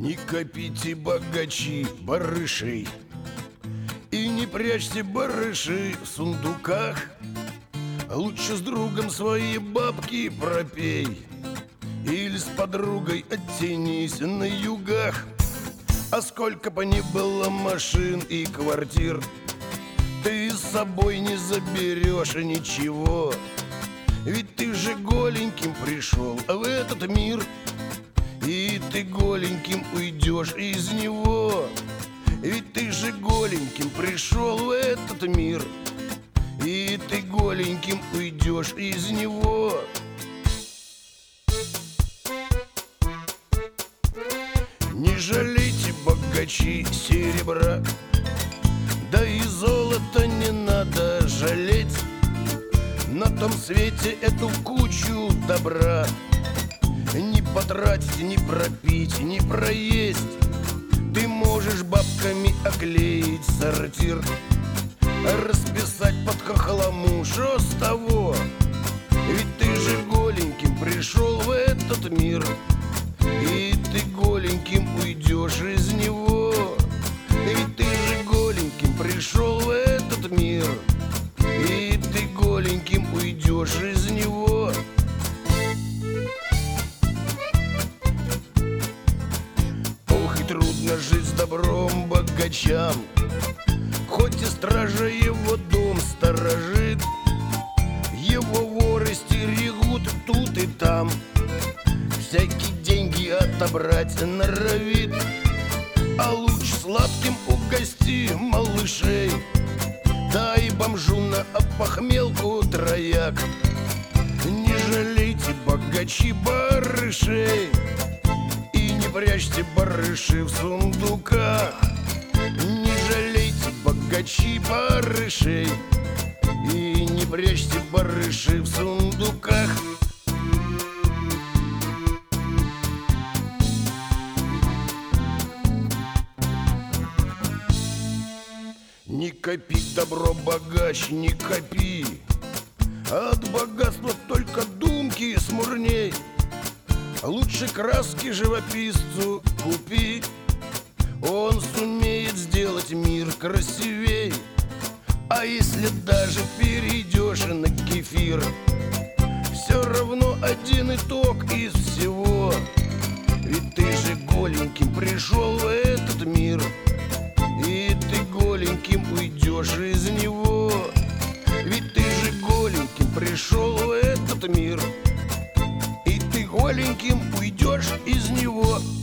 Не копите, богачи, барышей, и не прячьте барыши в сундуках. Лучше с другом свои бабки пропей, или с подругой оттянись на югах. А сколько бы ни было машин и квартир, ты с собой не заберешь ничего. Ведь ты же голеньким пришел в этот мир, и ты голеньким уйдешь из него. Ведь ты же голеньким пришел в этот мир, и ты голеньким уйдешь из него. Не жалейте, богачи, серебра, да и золото не надо жалеть. На том свете эту кучу добра не потратить, не пропить, не проесть. Ты можешь бабками оклеить сортир, расписать под хохлому, шо с того? Ведь ты же голеньким пришел в этот мир, и ты голеньким уйдешь из него. Ведь ты же голеньким пришел в этот мир, и ты голеньким уйдешь из него. Ох, и трудно жить с добром богачам, хоть и стража его дом сторожит. Его воры стерегут тут и там, всякие деньги отобрать норовит. А лучше сладким угости малышей, дай бомжу на опохмелку трояк. Не жалейте, богачи, барышей, и не прячьте барыши в сундуках. Не жалейте, богачи, барышей, и не прячьте барыши в сундуках. Не копи, добро, богач, не копи, от богатства только думки смурней. Лучше краски живописцу купи, он сумеет сделать мир красивей. А если даже перейдешь на кефир, все равно один итог из всего. Ведь ты же голеньким пришел в этот мир, и ты голеньким уйдешь из него. Ведь ты же голеньким пришел в этот мир, и ты голеньким уйдешь из него.